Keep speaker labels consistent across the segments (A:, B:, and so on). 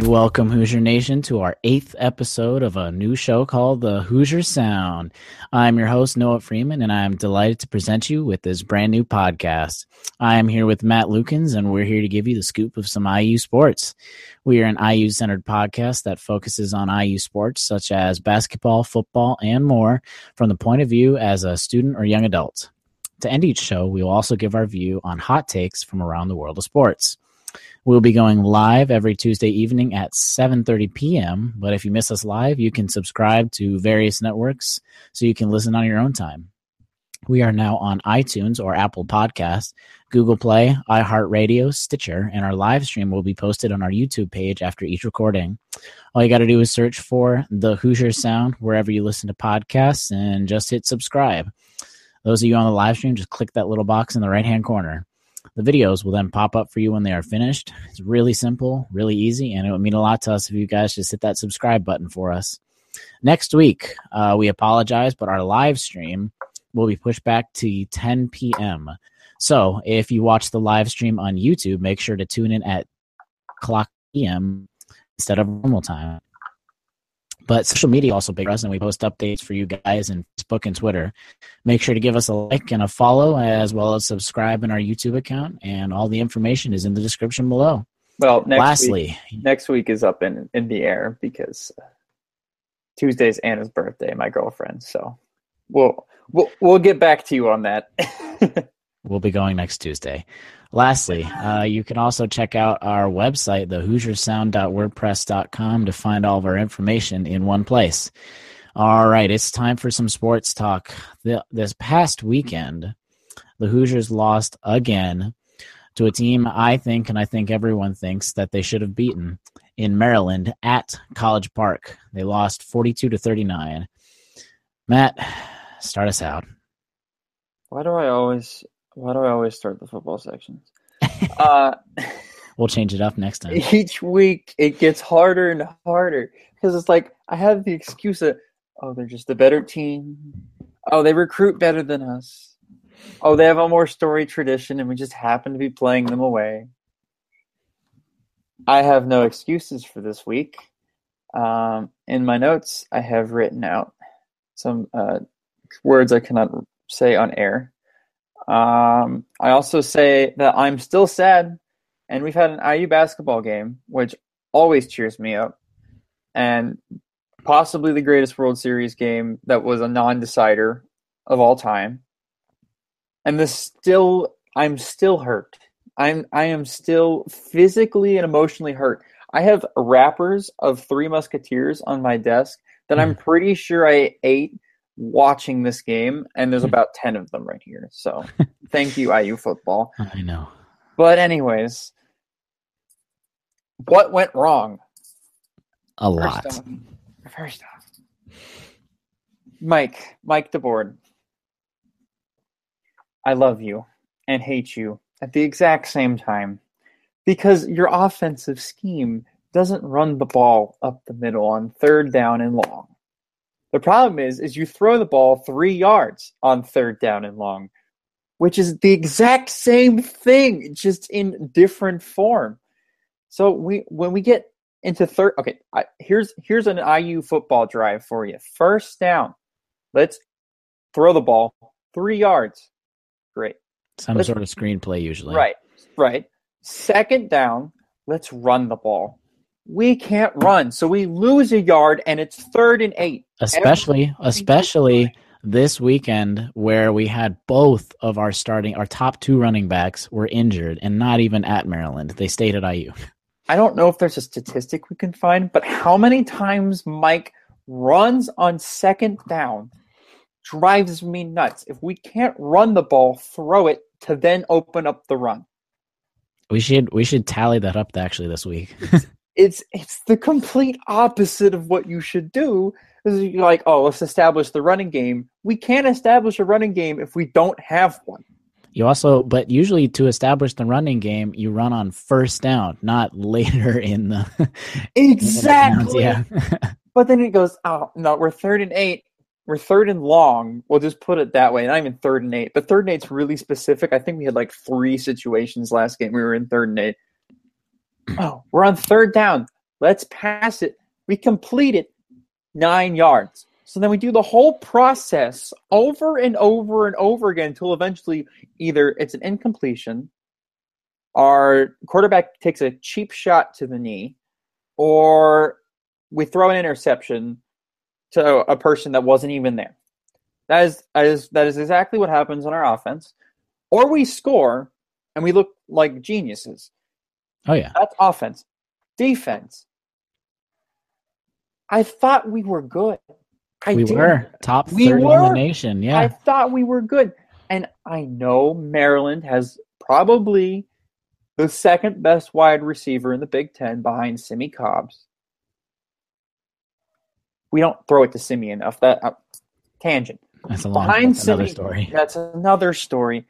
A: Welcome, Hoosier Nation, to our 8th episode of a new show called The Hoosier Sound. I'm your host, Noah Freeman, and I'm delighted to present you with this brand new podcast. I am here with Matt Lukens, and we're here to give you the scoop of some IU sports. We are an IU-centered podcast that focuses on IU sports such as basketball, football, and more from the point of view as a student or young adult. To end each show, we will also give our view on hot takes from around the world of sports. We'll be going live every Tuesday evening at 7:30 p.m., but if you miss us live, you can subscribe to various networks so you can listen on your own time. We are now on iTunes or Apple Podcasts, Google Play, iHeartRadio, Stitcher, and our live stream will be posted on our YouTube page after each recording. All you got to do is search for The Hoosier Sound wherever you listen to podcasts and just hit subscribe. Those of you on the live stream, just click that little box in the right-hand corner. The videos will then pop up for you when they are finished. It's really simple, really easy, and it would mean a lot to us if you guys just hit that subscribe button for us. Next week, we apologize, but our live stream will be pushed back to 10 p.m. So if you watch the live stream on YouTube, make sure to tune in at clock p.m. instead of normal time. But social media also big for us, and we post updates for you guys in Facebook and Twitter. Make sure to give us a like and a follow, as well as subscribe in our YouTube account, and all the information is in the description below.
B: Well, next week is up in the air because Tuesday's Anna's birthday, my girlfriend. So we'll get back to you on that.
A: We'll be going next Tuesday. Lastly, you can also check out our website, thehoosiersound.wordpress.com, to find all of our information in one place. All right, it's time for some sports talk. This past weekend, the Hoosiers lost again to a team I think everyone thinks that they should have beaten in Maryland at College Park. They lost 42-39. Matt, start us out.
B: Why do I always start the football sections?
A: We'll change it up next time.
B: Each week it gets harder and harder because it's like I have the excuse of, they're just a better team. Oh, they recruit better than us. Oh, they have a more storied tradition and we just happen to be playing them away. I have no excuses for this week. In my notes, I have written out some words I cannot say on air. I also say that I'm still sad, and we've had an IU basketball game, which always cheers me up, and possibly the greatest World Series game that was a non-decider of all time. And I'm still hurt. I am still physically and emotionally hurt. I have wrappers of Three Musketeers on my desk that I'm pretty sure I ate watching this game, and there's about 10 of them right here. So thank you, IU football.
A: I know.
B: But anyways, what went wrong?
A: A lot.
B: First off, Mike DeBoard, I love you and hate you at the exact same time because your offensive scheme doesn't run the ball up the middle on third down and long. The problem is you throw the ball 3 yards on third down and long, which is the exact same thing, just in different form. So when we get into third, okay, here's an IU football drive for you. First down, let's throw the ball 3 yards. Great.
A: Some sort of screenplay usually.
B: Right. Second down, let's run the ball. We can't run, so we lose a yard, and it's 3rd and 8.
A: Especially this weekend where we had both of our top 2 running backs were injured and not even at Maryland. They stayed at IU.
B: I don't know if there's a statistic we can find, but how many times Mike runs on second down drives me nuts. If we can't run the ball, throw it to then open up the run.
A: We should tally that up actually this week.
B: It's the complete opposite of what you should do. You're like, let's establish the running game. We can't establish a running game if we don't have one.
A: But usually to establish the running game, you run on first down, not later in the
B: exactly.
A: In the
B: yeah. But then it goes, no, we're 3rd and 8. We're 3rd and long. We'll just put it that way. Not even 3rd and 8, but 3rd and 8's really specific. I think we had like 3 situations last game. We were in 3rd and 8. We're on 3rd down. Let's pass it. We complete it 9 yards. So then we do the whole process over and over and over again until eventually either it's an incompletion, our quarterback takes a cheap shot to the knee, or we throw an interception to a person that wasn't even there. That is exactly what happens on our offense. Or we score and we look like geniuses.
A: Oh, yeah.
B: That's offense. Defense. I thought we were good.
A: We were top 30 in the nation. Yeah.
B: I thought we were good. And I know Maryland has probably the second best wide receiver in the Big Ten behind Simmie Cobbs. We don't throw it to Simmie enough. That tangent.
A: That's another story.
B: That's another story.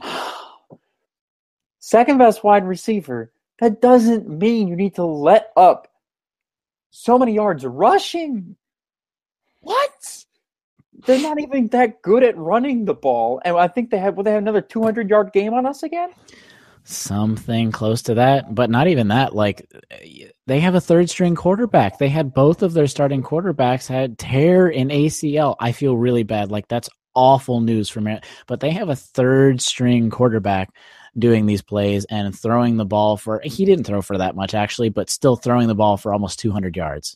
B: Second best wide receiver. That doesn't mean you need to let up so many yards rushing. What? They're not even that good at running the ball. And I think they have another 200-yard game on us again?
A: Something close to that, but not even that. Like, they have a third-string quarterback. They had both of their starting quarterbacks had tear in ACL. I feel really bad. Like, that's awful news for me. But they have a third-string quarterback doing these plays and throwing the ball for – he didn't throw for that much, actually, but still throwing the ball for almost 200 yards.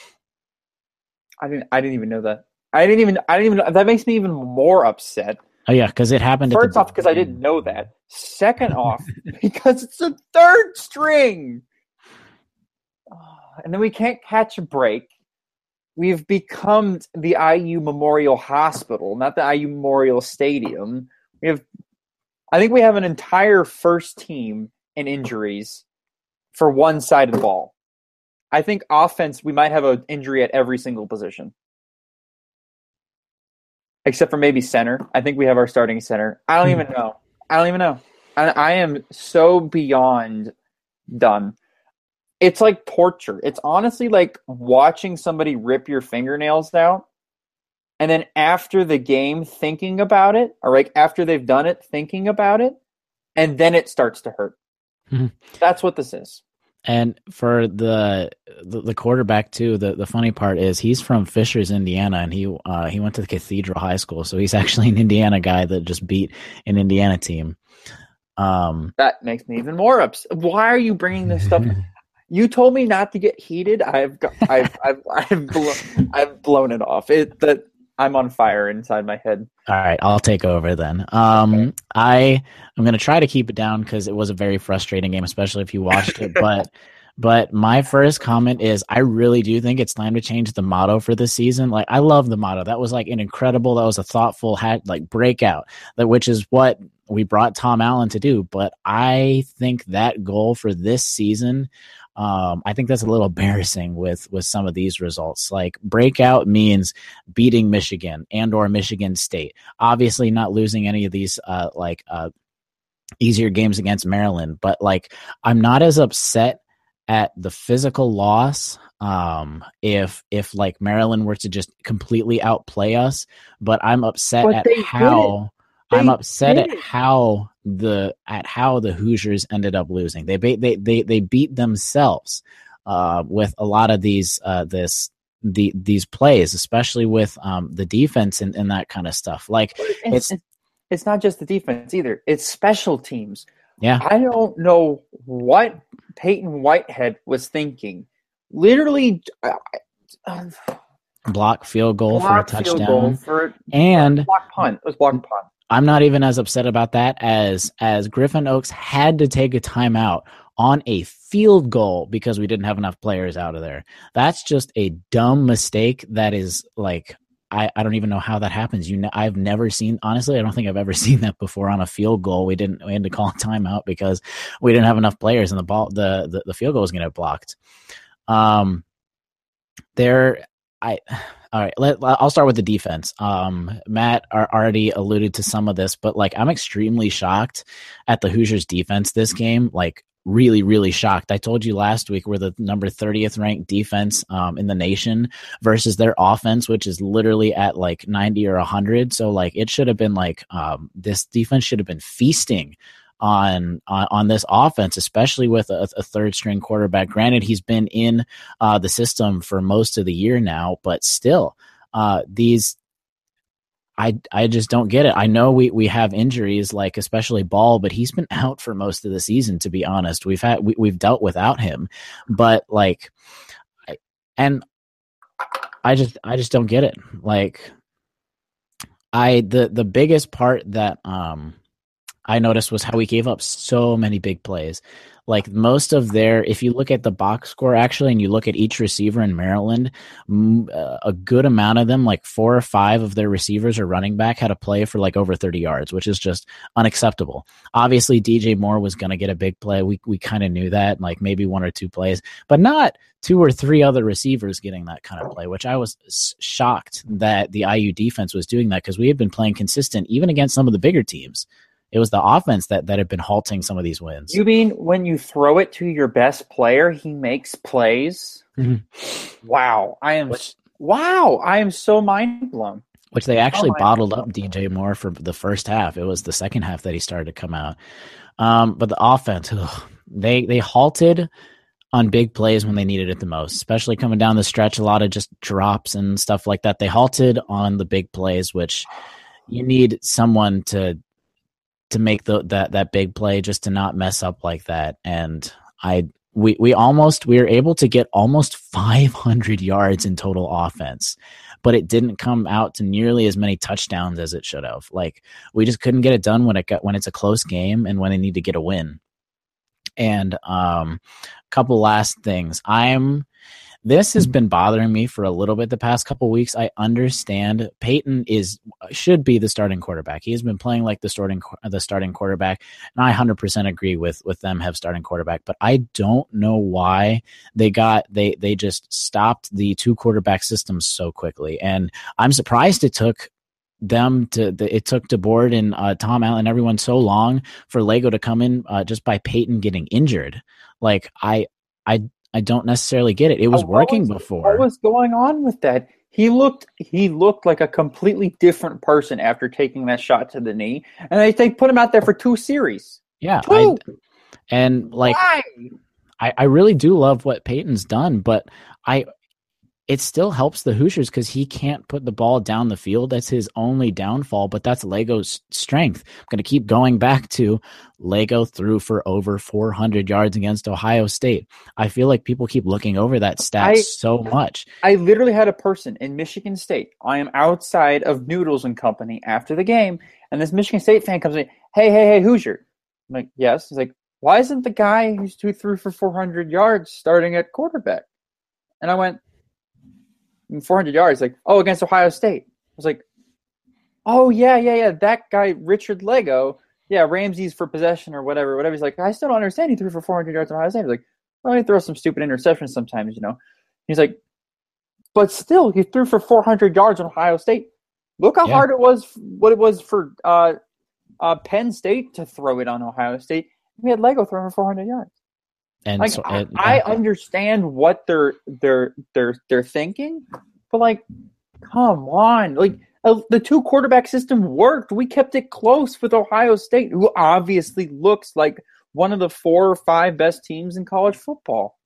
B: I didn't even know that. I didn't even know. That makes me even more upset.
A: Oh, yeah, because it happened.
B: First off, because I didn't know that. Second off, because it's a third string. And then we can't catch a break. We've become the IU Memorial Hospital, not the IU Memorial Stadium. I think we have an entire first team in injuries for one side of the ball. I think offense, we might have an injury at every single position. Except for maybe center. I think we have our starting center. I don't even know. I am so beyond done. It's like torture. It's honestly like watching somebody rip your fingernails out, and then after the game thinking about it, or like after they've done it, thinking about it, and then it starts to hurt. Mm-hmm. That's what this is.
A: And for the quarterback too, the funny part is he's from Fishers, Indiana, and he went to the Cathedral High School, so he's actually an Indiana guy that just beat an Indiana team.
B: That makes me even more upset. Why are you bringing this stuff? You told me not to get heated. I've blown it off. I'm on fire inside my head.
A: All right, I'll take over then. I'm going to try to keep it down because it was a very frustrating game, especially if you watched it. But my first comment is I really do think it's time to change the motto for this season. Like, I love the motto. That was like that was a thoughtful breakout, which is what we brought Tom Allen to do. But I think that goal for this season, I think that's a little embarrassing with some of these results. Like, breakout means beating Michigan or Michigan State. Obviously not losing any of these easier games against Maryland, but like, I'm not as upset at the physical loss if like Maryland were to just completely outplay us, but I'm upset at how the Hoosiers ended up losing. They beat themselves with a lot of these plays, especially with the defense and that kind of stuff. Like,
B: it's not just the defense either. It's special teams.
A: Yeah.
B: I don't know what Peyton Whitehead was thinking. Literally
A: block field goal for a touchdown.
B: Block punt. It was block punt.
A: I'm not even as upset about that as Griffin Oaks had to take a timeout on a field goal because we didn't have enough players out of there. That's just a dumb mistake. That is like, I don't even know how that happens. I've never seen, honestly, I don't think I've ever seen that before on a field goal. We had to call a timeout because we didn't have enough players and the field goal was going to get blocked. All right, I'll start with the defense. Matt already alluded to some of this, but like, I'm extremely shocked at the Hoosiers defense this game. Like, really, really shocked. I told you last week we're the number 30th ranked defense in the nation versus their offense, which is literally at like 90 or 100. So like, it should have been like this defense should have been feasting on this offense, especially with a third string quarterback. Granted, he's been in the system for most of the year now, but still, I just don't get it. I know we have injuries, like especially Ball, but he's been out for most of the season, to be honest. We've dealt without him, but like, I just don't get it. Like, the biggest part that I noticed was how we gave up so many big plays. Like most of if you look at the box score actually, and you look at each receiver in Maryland, a good amount of them, like 4 or 5 of their receivers or running back, had a play for like over 30 yards, which is just unacceptable. Obviously, DJ Moore was going to get a big play. We kind of knew that, like maybe 1 or 2 plays, but not 2 or 3 other receivers getting that kind of play, which I was shocked that the IU defense was doing that, because we had been playing consistent even against some of the bigger teams. It was the offense that had been halting some of these wins.
B: You mean when you throw it to your best player, he makes plays? Mm-hmm. Wow. I am so mind blown.
A: Which they actually bottled up DJ Moore for the first half. It was the second half that he started to come out. But the offense, they halted on big plays when they needed it the most, especially coming down the stretch, a lot of just drops and stuff like that. They halted on the big plays, which you need someone to make that big play just to not mess up like that. And we were able to get almost 500 yards in total offense, but it didn't come out to nearly as many touchdowns as it should have. Like, we just couldn't get it done when it's a close game and when they need to get a win. And couple last things. This has been bothering me for a little bit the past couple weeks. I understand Peyton should be the starting quarterback. He has been playing like the starting quarterback, and I 100% agree with them have starting quarterback. But I don't know why they just stopped the 2 quarterback systems so quickly, and I'm surprised it took DeBoard and Tom Allen, everyone, so long for Lego to come in just by Peyton getting injured. Like, I don't necessarily get it. It was working before.
B: What was going on with that? He looked like a completely different person after taking that shot to the knee, and they put him out there for 2 series.
A: Yeah, I really do love what Peyton's done, but it still helps the Hoosiers because he can't put the ball down the field. That's his only downfall, but that's Lego's strength. I'm going to keep going back to Lego threw for over 400 yards against Ohio State. I feel like people keep looking over that stat so much.
B: I literally had a person in Michigan State. I am outside of Noodles and Company after the game, and this Michigan State fan comes in, hey, Hoosier. I'm like, yes. He's like, why isn't the guy who threw for 400 yards starting at quarterback? And I went, 400 yards, like, against Ohio State. I was like, yeah, that guy, Richard Lego, Ramsey's for possession or whatever. He's like, I still don't understand. He threw for 400 yards on Ohio State. I was like, well, he throws some stupid interceptions sometimes, He's like, but still, he threw for 400 yards on Ohio State. Look how hard it was, what it was for Penn State to throw it on Ohio State. We had Lego throwing for 400 yards. And like, I understand what they're thinking, but like, come on, like the 2 quarterback system worked. We kept it close with Ohio State, who obviously looks like one of the 4 or 5 best teams in college football.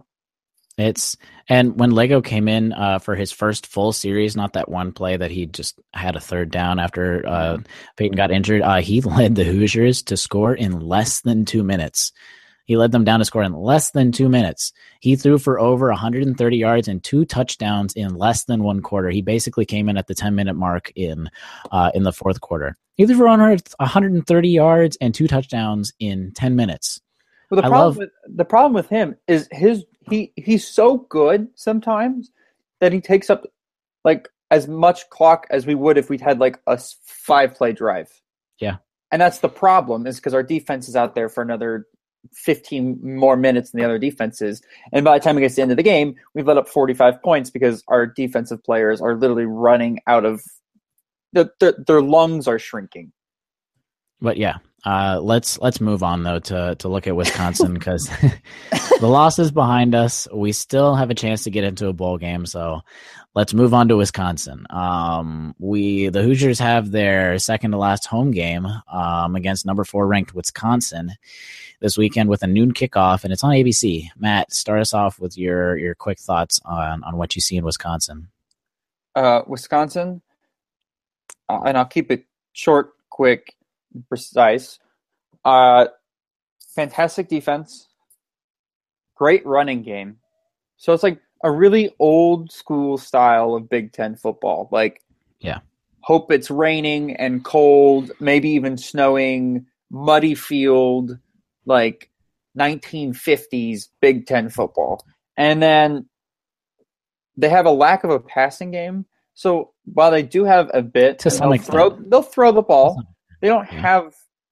A: And when Lego came in for his first full series, not that one play that he just had a third down after Peyton got injured, he led the Hoosiers to score in less than 2 minutes. He led them down to score in less than 2 minutes. He threw for over 130 yards and 2 touchdowns in less than 1 quarter. He basically came in at the 10-minute mark in the fourth quarter. He threw for 130 yards and 2 touchdowns in 10 minutes.
B: Well, the problem with him is he's so good sometimes that he takes up like as much clock as we would if we'd had like a 5-play drive.
A: Yeah,
B: and that's the problem, is because our defense is out there for another 15 more minutes than the other defenses, and by the time it gets to the end of the game, we've let up 45 points because our defensive players are literally running out of their lungs are shrinking.
A: But yeah, let's move on though to look at Wisconsin, because the loss is behind us. We still have a chance to get into a bowl game, so Let's move on to Wisconsin. The Hoosiers have their second to last home game against number 4 ranked Wisconsin this weekend with a noon kickoff, and it's on ABC. Matt, start us off with your quick thoughts on what you see in Wisconsin.
B: Wisconsin, and I'll keep it short, quick, precise. Fantastic defense, great running game. So it's like a really old school style of Big Ten football. Like,
A: yeah,
B: hope it's raining and cold, maybe even snowing, muddy field, like 1950s Big Ten football. And then they have a lack of a passing game. So while they do have a bit, they'll throw the ball. They don't have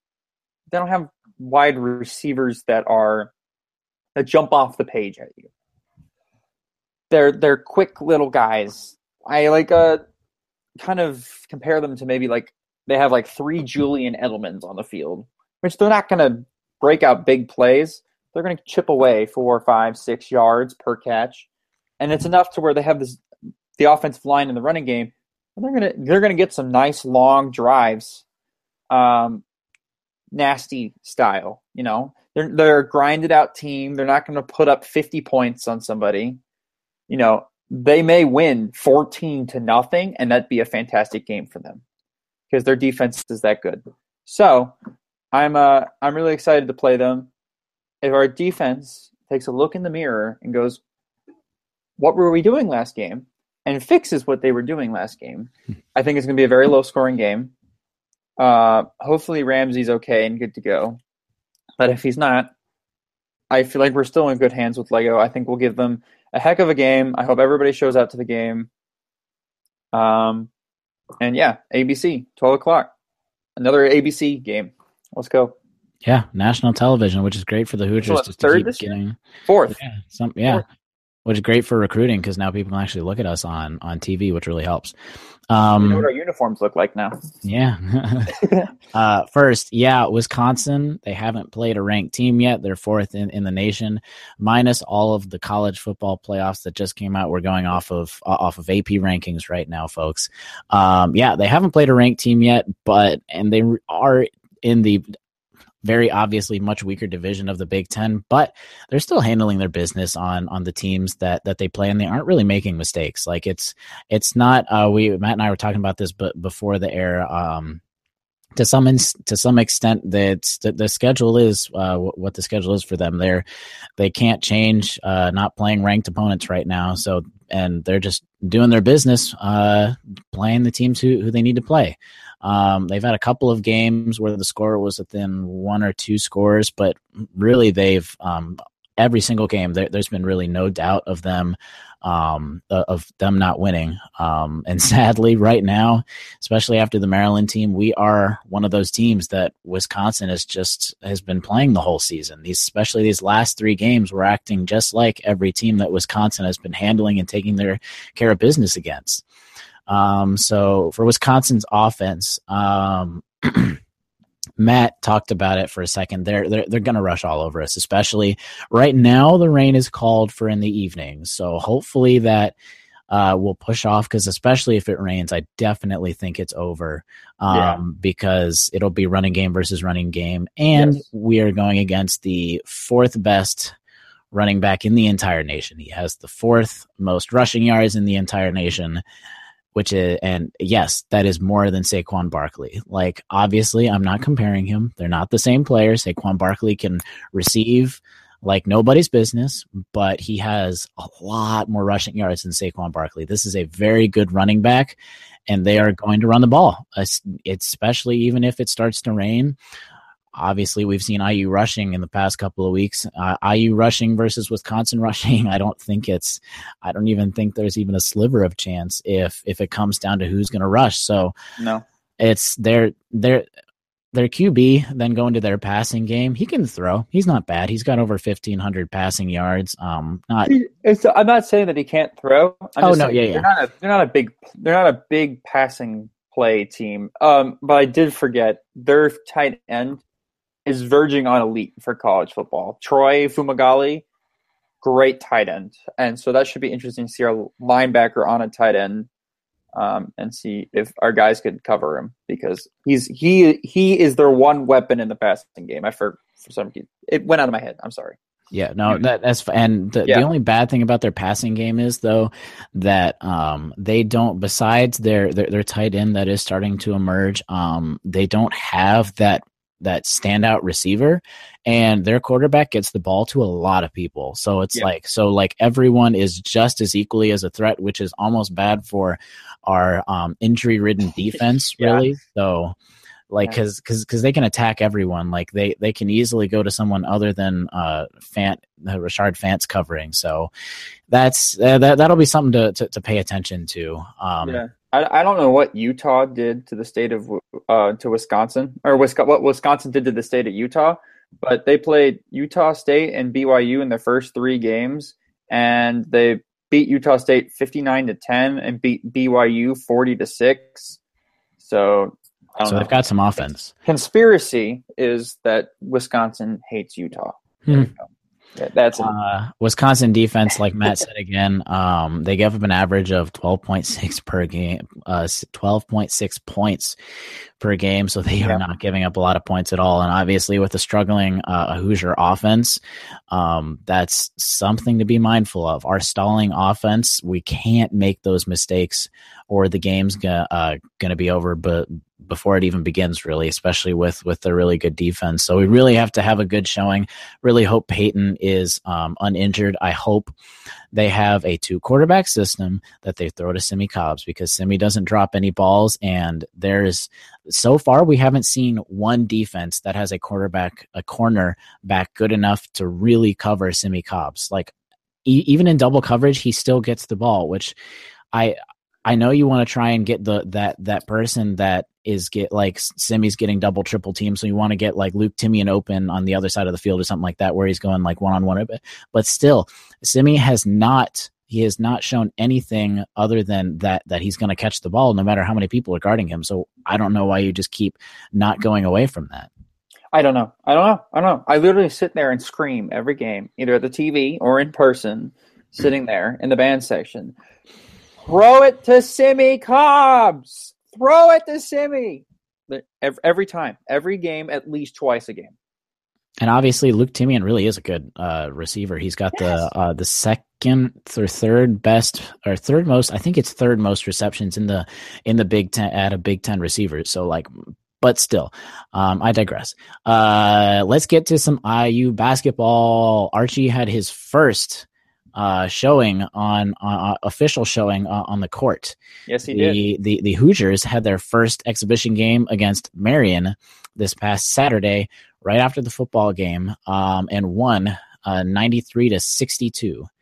B: wide receivers that jump off the page at you. They're quick little guys. I like kind of compare them to maybe like they have like 3 Julian Edelmans on the field, which they're not going to break out big plays. They're going to chip away 4, 5, 6 yards per catch, and it's enough to where they have the offensive line in the running game. And they're gonna get some nice long drives, nasty style. You know, they're a grinded out team. They're not going to put up 50 points on somebody. You know, they may win 14-0, and that'd be a fantastic game for them because their defense is that good. So I'm really excited to play them. If our defense takes a look in the mirror and goes, what were we doing last game? And fixes what they were doing last game, I think it's going to be a very low-scoring game. Hopefully Ramsey's okay and good to go. But if he's not, I feel like we're still in good hands with Lego. I think we'll give them a heck of a game. I hope everybody shows out to the game. And yeah, ABC, 12 o'clock. Another ABC game. Let's go.
A: Yeah, national television, which is great for the Hoosiers to keep getting.
B: Fourth.
A: Yeah,
B: Fourth.
A: Which is great for recruiting because now people can actually look at us on TV, which really helps.
B: You know what our uniforms look like now.
A: Yeah. First, Wisconsin, they haven't played a ranked team yet. They're 4th in the nation, minus all of the college football playoffs that just came out. We're going off of AP rankings right now, folks. They haven't played a ranked team yet, and they are in the very obviously much weaker division of the Big Ten, but they're still handling their business on the teams that they play, and they aren't really making mistakes. Like it's not. Matt and I were talking about this, but before the air, to some extent, that the schedule is what the schedule is for them. They can't change not playing ranked opponents right now, so and they're just doing their business, playing the teams who they need to play. They've had a couple of games where the score was within 1 or 2 scores, but really they've every single game there's been really no doubt of them not winning. And sadly, right now, especially after the Maryland team, we are one of those teams that Wisconsin has been playing the whole season. Especially these last 3 games, we're acting just like every team that Wisconsin has been handling and taking their care of business against. So for Wisconsin's offense, Matt talked about it for a second. They're going to rush all over us, especially right now. The rain is called for in the evening, so hopefully that will push off. Because especially if it rains, I definitely think it's over. Because it'll be running game versus running game, and we are going against the 4th best running back in the entire nation. He has the 4th most rushing yards in the entire nation. And yes, that is more than Saquon Barkley. Like, obviously, I'm not comparing him. They're not the same player. Saquon Barkley can receive like nobody's business, but he has a lot more rushing yards than Saquon Barkley. This is a very good running back, and they are going to run the ball, especially even if it starts to rain. Obviously, we've seen IU rushing in the past couple of weeks. IU rushing versus Wisconsin rushing. I don't even think there's even a sliver of chance if it comes down to who's going to rush. So
B: no,
A: it's their QB then going to their passing game. He can throw. He's not bad. He's got over 1,500 passing yards. I'm
B: not saying that he can't throw.
A: They're
B: not a big passing play team. But I did forget their tight end is verging on elite for college football. Troy Fumagalli, great tight end, and so that should be interesting to see our linebacker on a tight end, and see if our guys could cover him, because he is their one weapon in the passing game. For some reason it went out of my head. I'm sorry.
A: Yeah, no, that's and the only bad thing about their passing game is though that they don't, besides their tight end that is starting to emerge, they don't have that standout receiver, and their quarterback gets the ball to a lot of people. So it's like everyone is just as equally as a threat, which is almost bad for our injury ridden defense, really. So. Like, because they can attack everyone. Like they can easily go to someone other than Rashard Fant's covering. So that'll be something to pay attention to.
B: I don't know what Utah did to the state of to Wisconsin, or what Wisconsin did to the state of Utah, but they played Utah State and BYU in their first 3 games, and they beat Utah State 59-10 and beat BYU 40-6. So
A: they've got some offense.
B: Conspiracy is that Wisconsin hates Utah. Yeah, that's
A: Wisconsin defense, like Matt said again, they give up an average of 12.6 per game, 12.6 points per game. So they are not giving up a lot of points at all. And obviously with the struggling Hoosier offense, that's something to be mindful of. Our stalling offense, we can't make those mistakes or the game's going to be over, but before it even begins, really, especially with the really good defense. So we really have to have a good showing. Really hope Peyton is uninjured. I hope they have a 2-quarterback system that they throw to Simi Cobbs, because Simi doesn't drop any balls. And so far, we haven't seen one defense that has a corner back good enough to really cover Simi Cobbs. Like even in double coverage, he still gets the ball, which I know you want to try and get that person that is like Simi's getting double triple team. So you want to get like Luke Timian open on the other side of the field or something like that, where he's going like one-on-one. But still, Simi has not shown anything other than that he's going to catch the ball no matter how many people are guarding him. So I don't know why you just keep not going away from that.
B: I don't know. I literally sit there and scream every game, either at the TV or in person, sitting there in the band section. Throw it to Simi Cobbs. Throw it to Simi. Every time, every game, at least twice a game.
A: And obviously, Luke Timian really is a good receiver. He's got the second or third best, or third most. I think it's third most receptions in the Big Ten at a Big Ten receiver. So like, but still, I digress. Let's get to some IU basketball. Archie had his first showing on official showing on the court.
B: Yes, he did.
A: The Hoosiers had their first exhibition game against Marion this past Saturday, right after the football game, and won 93-62.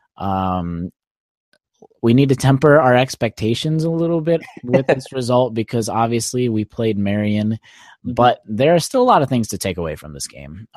A: We need to temper our expectations a little bit with this result, because obviously we played Marion, but there are still a lot of things to take away from this game.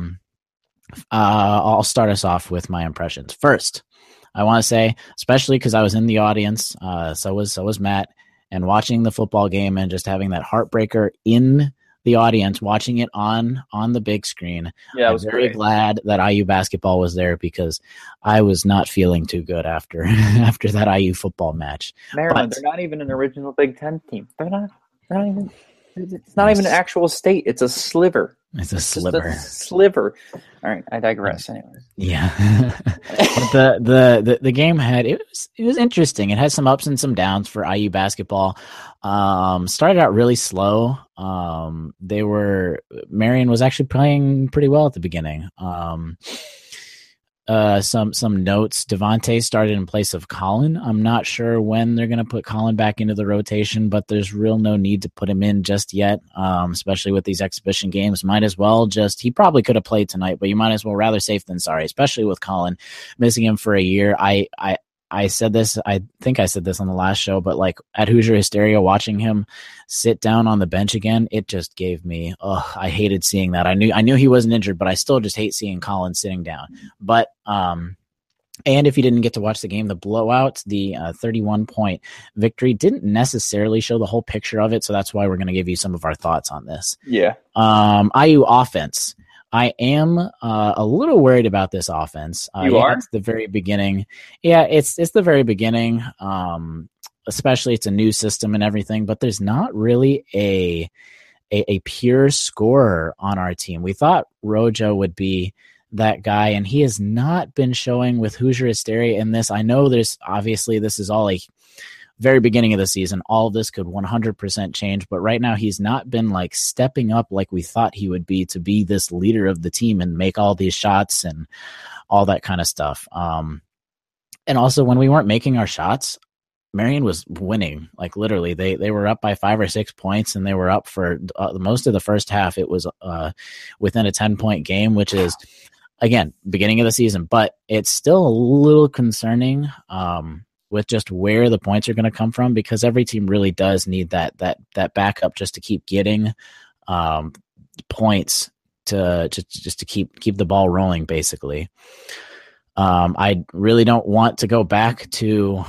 A: I'll start us off with my impressions. First, I want to say, especially because I was in the audience, so was Matt, and watching the football game and just having that heartbreaker in the audience, watching it on the big screen.
B: Yeah,
A: I was very glad that IU basketball was there, because I was not feeling too good after that IU football match.
B: Maryland, they're not even an original Big Ten team. They're not even. It's not even an actual state. It's a sliver.
A: It's a sliver.
B: Just a sliver. All right, I digress. Anyways.
A: Yeah, but the game it was interesting. It had some ups and some downs for IU basketball. Started out really slow. Marion was actually playing pretty well at the beginning. Some notes. Devontae started in place of Colin. I'm not sure when they're going to put Colin back into the rotation, but there's real no need to put him in just yet, especially with these exhibition games. Might as well he probably could have played tonight, but you might as well rather safe than sorry, especially with Colin missing him for a year. I said this, I think I said this on the last show, but like at Hoosier Hysteria, watching him sit down on the bench again, it just gave me, I hated seeing that. I knew he wasn't injured, but I still just hate seeing Colin sitting down. But, and if you didn't get to watch the game, the blowout, the 31-point victory didn't necessarily show the whole picture of it. So that's why we're going to give you some of our thoughts on this.
B: Yeah.
A: IU offense. I am a little worried about this offense.
B: You are?
A: It's the very beginning. Yeah, it's the very beginning. Especially it's a new system and everything, but there's not really a pure scorer on our team. We thought Rojo would be that guy, and he has not been showing with Hoosier Hysteria in this. I know this is all a very beginning of the season. All of this could 100% change, but right now he's not been like stepping up like we thought he would be to be this leader of the team and make all these shots and all that kind of stuff. And also when we weren't making our shots, Marion was winning. Like literally they were up by 5 or 6 points, and they were up for most of the first half. It was within a 10-point game, which is, again, beginning of the season, but it's still a little concerning with just where the points are going to come from, because every team really does need that backup just to keep getting points to keep the ball rolling, basically. I really don't want to go back to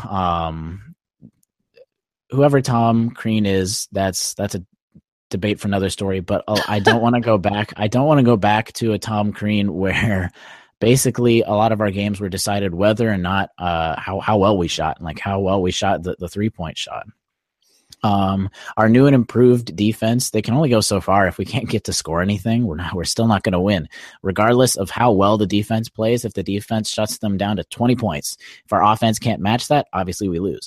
A: whoever Tom Crean is. That's a debate for another story, but I don't want to go back. I don't want to go back to a Tom Crean where basically a lot of our games were decided whether or not how well we shot, and like how well we shot the 3-point shot. Our new and improved defense, they can only go so far. If we can't get to score anything, we're still not going to win, regardless of how well the defense plays. If the defense shuts them down to 20 points, if our offense can't match that, obviously we lose.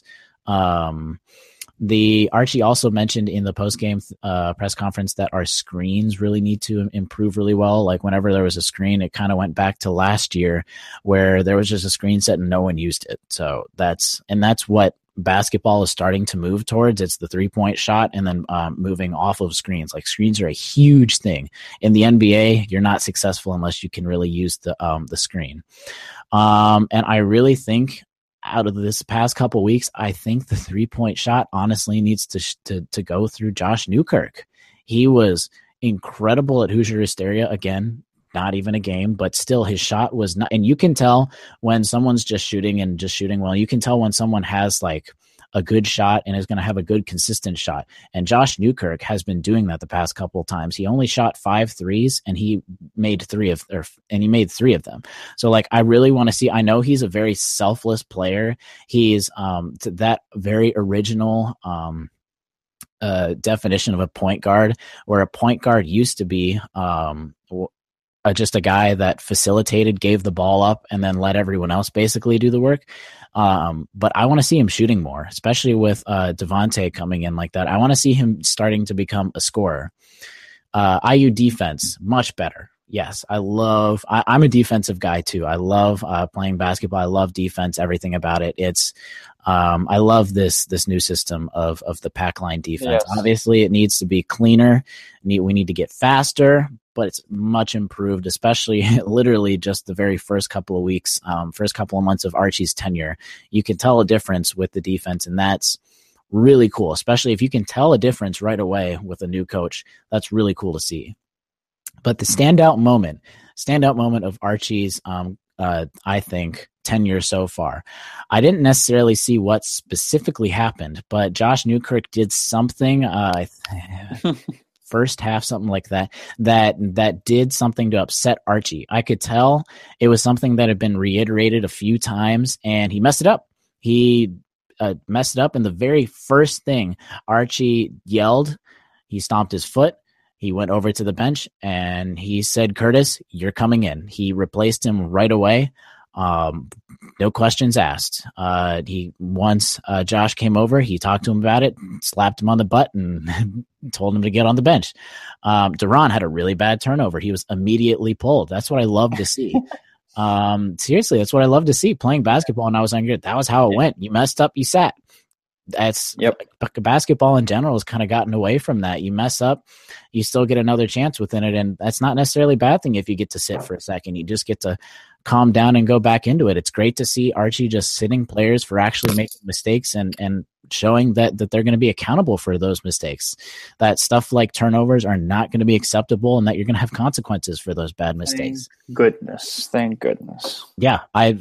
A: The Archie also mentioned in the post-game press conference that our screens really need to improve really well. Like whenever there was a screen, it kind of went back to last year where there was just a screen set and no one used it. So that's what basketball is starting to move towards. It's the 3-point shot and then moving off of screens. Like screens are a huge thing. In the NBA, you're not successful unless you can really use the screen. And I really think out of this past couple weeks, I think the 3-point shot honestly needs to go through Josh Newkirk. He was incredible at Hoosier Hysteria. Again, not even a game, but still his shot was not. And you can tell when someone's just shooting well. You can tell when someone has like a good shot and is going to have a good consistent shot. And Josh Newkirk has been doing that the past couple of times. He only shot 5 threes and he made 3 of them. So like, I really want to see, I know he's a very selfless player. He's that very original definition of a point guard, where a point guard used to be just a guy that facilitated, gave the ball up, and then let everyone else basically do the work. But I want to see him shooting more, especially with Devontae coming in like that. I want to see him starting to become a scorer. IU defense, much better. Yes, I'm a defensive guy too. I love playing basketball. I love defense, everything about it. I love this new system of the pack line defense. Yes. Obviously, it needs to be cleaner. We need to get faster, but it's much improved, especially literally just the very first couple of weeks, first couple of months of Archie's tenure. You can tell a difference with the defense, and that's really cool, especially if you can tell a difference right away with a new coach. That's really cool to see. But the standout moment of Archie's, I think, tenure so far, I didn't necessarily see what specifically happened, but Josh Newkirk did something, first half, something like that did something to upset Archie. I could tell it was something that had been reiterated a few times, and he messed it up. He messed it up, and the very first thing Archie yelled, he stomped his foot. He went over to the bench and he said, "Curtis, you're coming in." He replaced him right away. No questions asked. Once Josh came over, he talked to him about it, slapped him on the butt, and told him to get on the bench. Duran had a really bad turnover. He was immediately pulled. That's what I love to see. Seriously, that's what I love to see playing basketball. And I was angry. That was how it went. You messed up, you sat. Basketball in general has kind of gotten away from that. You mess up, you still get another chance within it, and that's not necessarily a bad thing if you get to sit for a second. You just get to calm down and go back into it. It's great to see Archie just sitting players for actually making mistakes and showing that they're going to be accountable for those mistakes, that stuff like turnovers are not going to be acceptable, and that you're going to have consequences for those bad mistakes.
B: Thank goodness.
A: Yeah,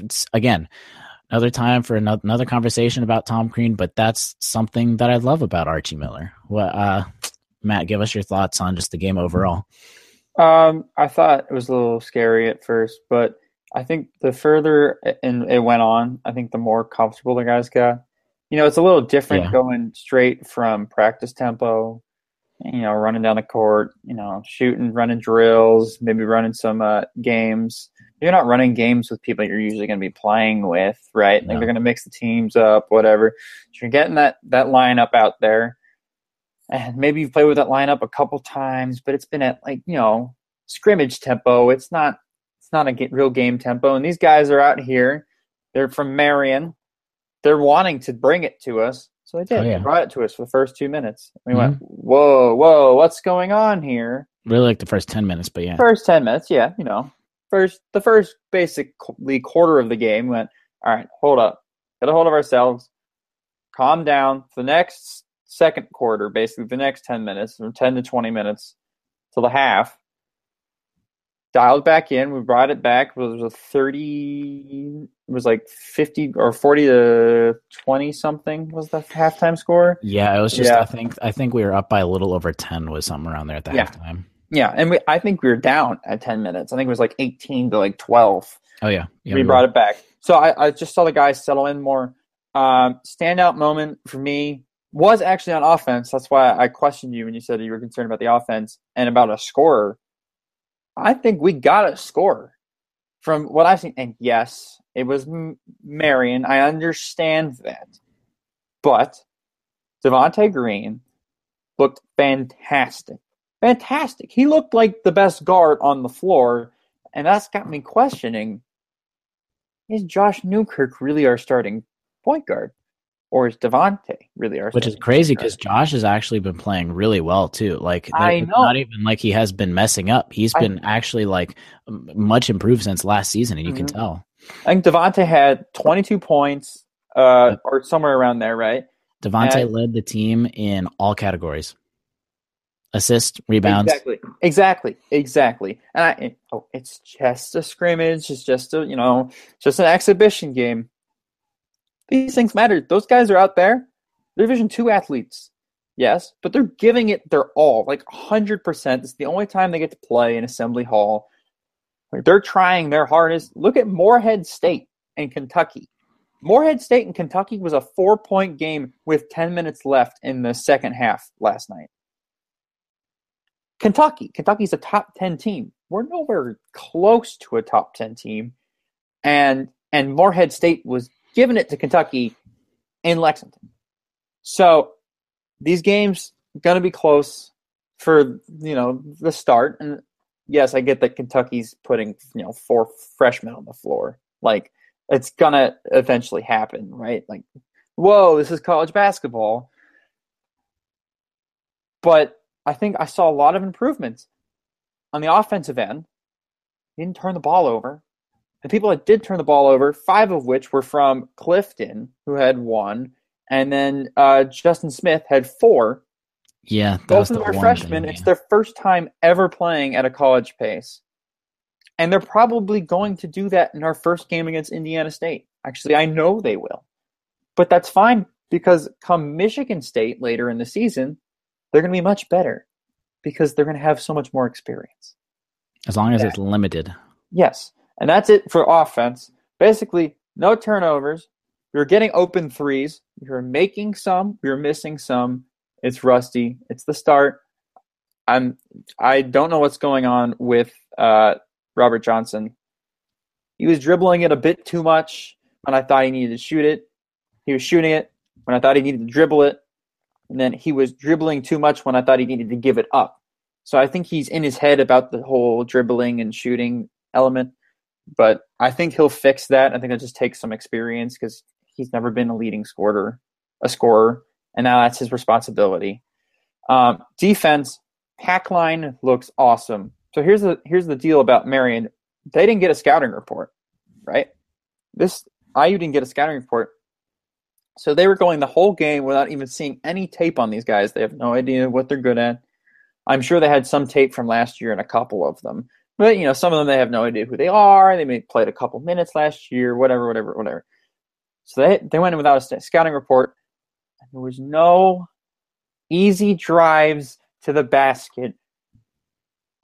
A: another time for another conversation about Tom Crean, but that's something that I love about Archie Miller. Well, Matt, give us your thoughts on just the game overall.
B: I thought it was a little scary at first, but I think the further it went on, I think the more comfortable the guys got. It's a little different
A: Yeah.
B: going straight from practice tempo, running down the court, shooting, running drills, maybe running some games. You're not running games with people you're usually going to be playing with, right? Like they're
A: No.
B: going to mix the teams up, whatever. So you're getting that lineup out there, and maybe you've played with that lineup a couple times, but it's been at scrimmage tempo. It's not a real game tempo. And these guys are out here. They're from Marion. They're wanting to bring it to us. So they
A: Oh
B: did. They
A: yeah.
B: brought it to us for the first 2 minutes. We went,
A: Hmm.
B: whoa, whoa, what's going on here?
A: Really like the first 10 minutes, but yeah.
B: First 10 minutes, yeah, the first basically quarter of the game went, all right, hold up. Get a hold of ourselves. Calm down. For the next second quarter, basically the next 10 minutes, from 10 to 20 minutes till the half, dialed back in. We brought it back. It was 30, it was like 50 or 40 to 20 something was the halftime score.
A: Yeah, it was just
B: Yeah.
A: I think we were up by a little over 10 was something around there at the
B: Yeah.
A: halftime.
B: Yeah. And I think we were down at 10 minutes. I think it was like 18 to like 12.
A: Oh yeah. Yeah,
B: We brought it back. So I just saw the guys settle in more. Standout moment for me was actually on offense. That's why I questioned you when you said you were concerned about the offense and about a scorer. I think we got a score from what I've seen. And yes, it was Marion. I understand that. But Devontae Green looked fantastic. Fantastic. He looked like the best guard on the floor. And that's got me questioning, is Josh Newkirk really our starting point guard? Or is Devontae really our
A: Which is
B: starting
A: crazy
B: point guard?
A: because Josh has actually been playing really well too. Like
B: I
A: it's not
B: know.
A: even like he has been messing up. He's
B: I,
A: been actually like much improved since last season, and you can
B: mhm.
A: tell.
B: I think Devontae had 22 points or somewhere around there, right?
A: Devontae
B: And
A: led the team in all categories: assist, rebounds.
B: exactly. And it's just a scrimmage. It's just just an exhibition game. These things matter. Those guys are out there. They're Division two athletes, yes, but they're giving it their all, like 100%. It's the only time they get to play in Assembly Hall. Like, they're trying their hardest. Look at Morehead State and Kentucky. Morehead State and Kentucky was a 4-point game with 10 minutes left in the second half last night. Kentucky's a top 10 team. We're nowhere close to a top 10 team. And Morehead State was giving it to Kentucky in Lexington. So these games going to be close for, the start. And yes, I get that Kentucky's putting, 4 freshmen on the floor. Like, it's going to eventually happen, right? Like, whoa, this is college basketball. But I think I saw a lot of improvements on the offensive end. He didn't turn the ball over. The people that did turn the ball over, 5 of which were from Clifton, who had 1, and then Justin Smith had 4.
A: Yeah, that
B: Both
A: was
B: of
A: the
B: them are
A: one
B: freshmen.
A: thing.
B: It's
A: Yeah.
B: their first time ever playing at a college pace. And they're probably going to do that in our first game against Indiana State. Actually, I know they will. But that's fine because come Michigan State later in the season, they're going to be much better because they're going to have so much more experience.
A: As long as it's limited.
B: Yes. And that's it for offense. Basically, no turnovers. We were getting open threes. We were making some. We were missing some. It's rusty. It's the start. I don't know what's going on with Robert Johnson. He was dribbling it a bit too much when I thought he needed to shoot it. He was shooting it when I thought he needed to dribble it. And then he was dribbling too much when I thought he needed to give it up. So I think he's in his head about the whole dribbling and shooting element. But I think he'll fix that. I think it'll just take some experience because he's never been a leading scorer, and now that's his responsibility. Defense, pack line looks awesome. So here's the deal about Marion. They didn't get a scouting report, right? IU didn't get a scouting report. So they were going the whole game without even seeing any tape on these guys. They have no idea what they're good at. I'm sure they had some tape from last year and a couple of them. But, some of them, they have no idea who they are. They may have played a couple minutes last year, whatever. So they went in without a scouting report. And there was no easy drives to the basket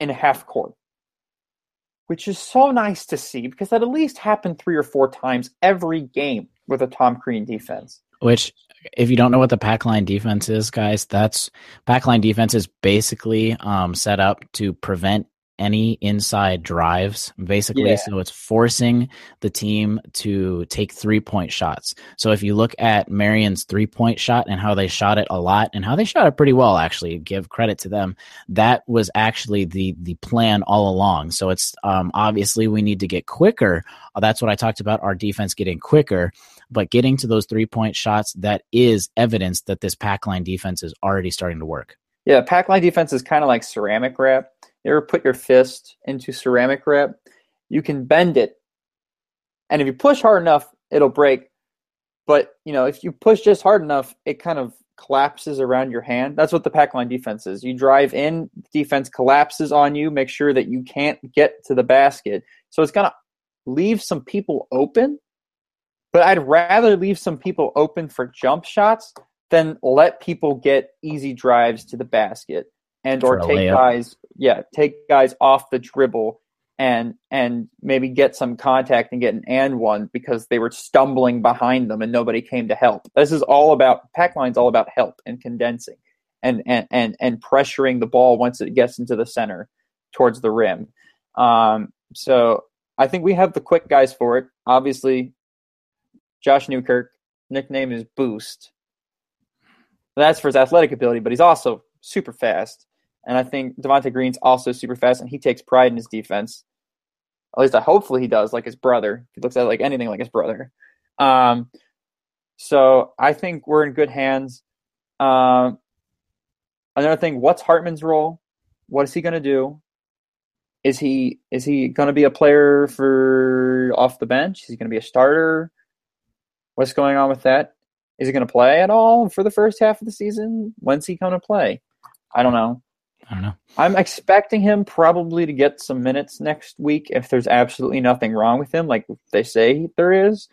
B: in half court, which is so nice to see because that at least happened 3 or 4 times every game with a Tom Crean defense.
A: Which, if you don't know what the pack line defense is, guys, that's pack line defense is basically set up to prevent any inside drives, basically.
B: Yeah.
A: So it's forcing the team to take 3-point shots. So if you look at Marion's 3-point shot and how they shot it a lot and how they shot it pretty well, actually, give credit to them, that was actually the plan all along. So it's obviously we need to get quicker. That's what I talked about, our defense getting quicker. But getting to those 3-point shots, that is evidence that this pack line defense is already starting to work.
B: Yeah, pack line defense is kind of like ceramic wrap. You ever put your fist into ceramic wrap? You can bend it, and if you push hard enough, it'll break. But, if you push just hard enough, it kind of collapses around your hand. That's what the pack line defense is. You drive in, defense collapses on you, make sure that you can't get to the basket. So it's going to leave some people open, but I'd rather leave some people open for jump shots than let people get easy drives to the basket or take guys off the dribble and maybe get some contact and get an and one because they were stumbling behind them and nobody came to help. This is all about pack line's all about help and condensing and pressuring the ball once it gets into the center towards the rim. So I think we have the quick guys for it. Obviously, Josh Newkirk, nickname is Boost. That's for his athletic ability, but he's also super fast. And I think Devontae Green's also super fast, and he takes pride in his defense. At least hopefully he does, like his brother. He looks at it like anything like his brother. So I think we're in good hands. Another thing, what's Hartman's role? What is he going to do? Is he going to be a player for off the bench? Is he going to be a starter? What's going on with that? Is he going to play at all for the first half of the season? When's he going to play? I don't know. I'm expecting him probably to get some minutes next week if there's absolutely nothing wrong with him, like they say there is.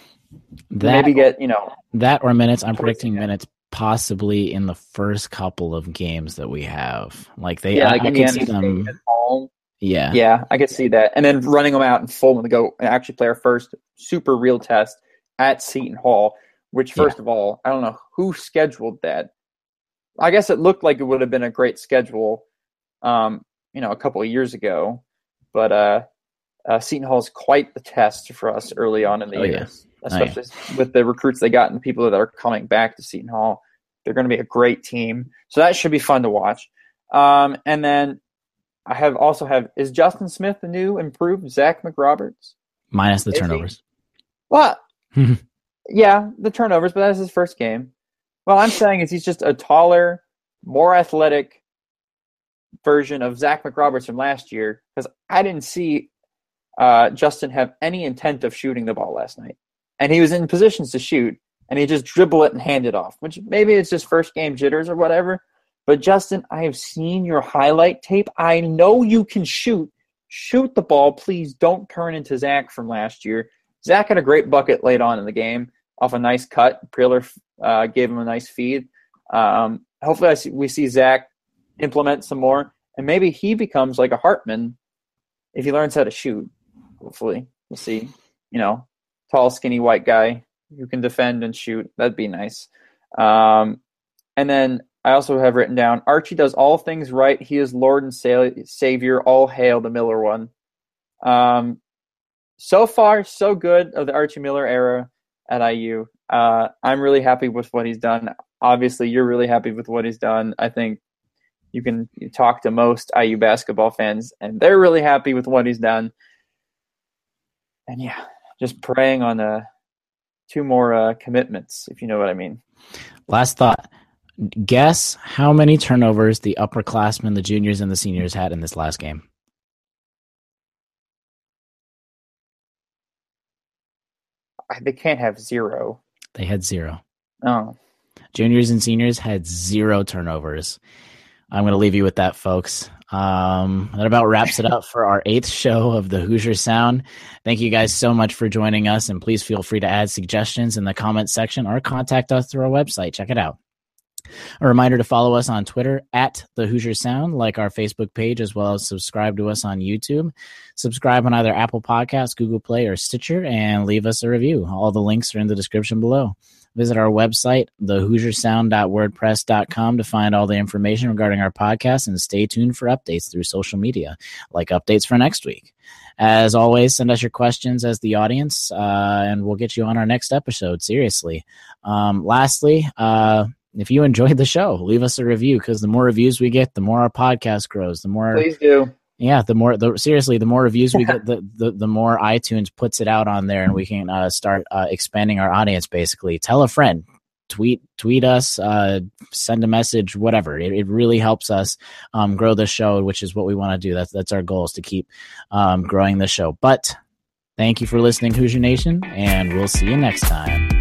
B: Maybe get,
A: that or minutes. I'm predicting minutes possibly in the first couple of games that we have. I could see them. Yeah, I could see that. And then running them out in full to go and actually play our first super real test at Seton Hall, which, first of all, I don't know who scheduled that. I guess it looked like it would have been a great schedule, a couple of years ago. But Seton Hall is quite the test for us early on in the year, especially with the recruits they got and the people that are coming back to Seton Hall. They're going to be a great team. So that should be fun to watch. And then I also have, is Justin Smith the new improved Zach McRoberts? Minus the turnovers.
B: What? Yeah, the turnovers, but that's his first game. Well, I'm saying is he's just a taller, more athletic version of Zach McRoberts from last year because I didn't see Justin have any intent of shooting the ball last night. And he was in positions to shoot, and he just dribble it and hand it off, which maybe it's just first game jitters or whatever. But, Justin, I have seen your highlight tape. I know you can shoot. Shoot the ball. Please don't turn into Zach from last year. Zach had a great bucket late on in the game off a nice cut. Preeler gave him a nice feed. Hopefully we see Zach implement some more, and maybe he becomes like a Hartman if he learns how to shoot. Hopefully. We'll see. Tall, skinny, white guy who can defend and shoot. That'd be nice. And then I also have written down, Archie does all things right. He is Lord and Savior. All hail the Miller one. So far, so good of the Archie Miller era at IU. I'm really happy with what he's done. Obviously, you're really happy with what he's done. I think you can talk to most IU basketball fans, and they're really happy with what he's done. And yeah, just praying on 2 more commitments, if you know what I mean.
A: Last thought. Guess how many turnovers the upperclassmen, the juniors, and the seniors had in this last game.
B: They can't have 0.
A: They had 0.
B: Oh.
A: Juniors and seniors had 0 turnovers. I'm going to leave you with that, folks. That about wraps it up for our 8th show of the Hoosier Sound. Thank you guys so much for joining us, and please feel free to add suggestions in the comments section or contact us through our website. Check it out. A reminder to follow us on Twitter at The Hoosier Sound, like our Facebook page, as well as subscribe to us on YouTube. Subscribe on either Apple Podcasts, Google Play, or Stitcher, and leave us a review. All the links are in the description below. Visit our website, thehoosiersound.wordpress.com, to find all the information regarding our podcast, and stay tuned for updates through social media, like updates for next week. As always, send us your questions as the audience, and we'll get you on our next episode, seriously. Lastly, if you enjoyed the show, leave us a review, because the more reviews we get, the more our podcast grows. The more,
B: please do.
A: Yeah, the more reviews we get, the more iTunes puts it out on there, and we can start expanding our audience. Basically, tell a friend, tweet us, send a message, whatever. It really helps us grow the show, which is what we want to do. That's our goal, is to keep growing the show. But thank you for listening, Hoosier Nation, and we'll see you next time.